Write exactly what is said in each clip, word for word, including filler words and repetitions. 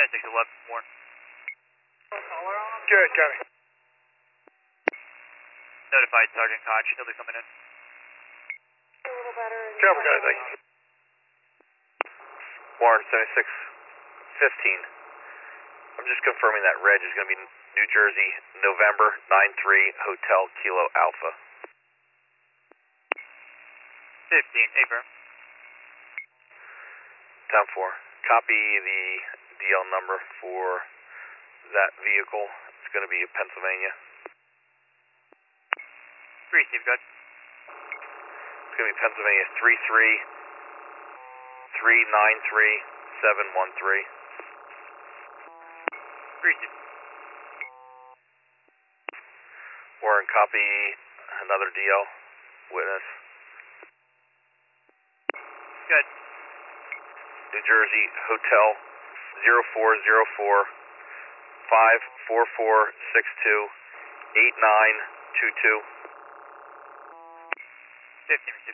ten six eleven, more. Good, got it. Notified Sergeant Koch, he'll be coming in. A little better. Cover, guys, thank you. Warren seventy-six fifteen. I'm just confirming that reg is going to be New Jersey, November nine three, Hotel Kilo Alpha. fifteen, affirm. Time four. Copy the D L number for that vehicle. It's going to be Pennsylvania. Receive, good. It's going to be Pennsylvania three three three nine three seven one three. Receive. Warren, copy another D L. Witness. Good. New Jersey, Hotel zero four zero four five four four six two eight nine two two. fifteen, receive.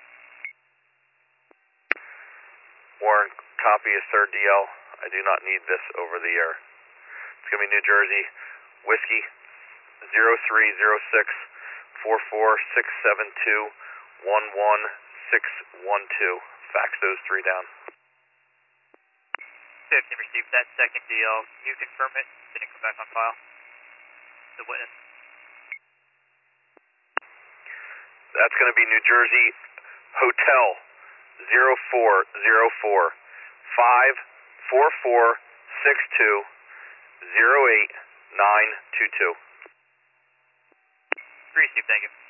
Warren, copy his third D L. I do not need this over the air. It's going to be New Jersey, Whiskey zero three zero six four four six seven two one one six one two. Fax those three down. fifteen, received that second D L. Can you confirm it? Didn't come back on file. The witness. That's going to be New Jersey, Hotel zero four zero four five four four six two zero eight nine two two. Received, thank you.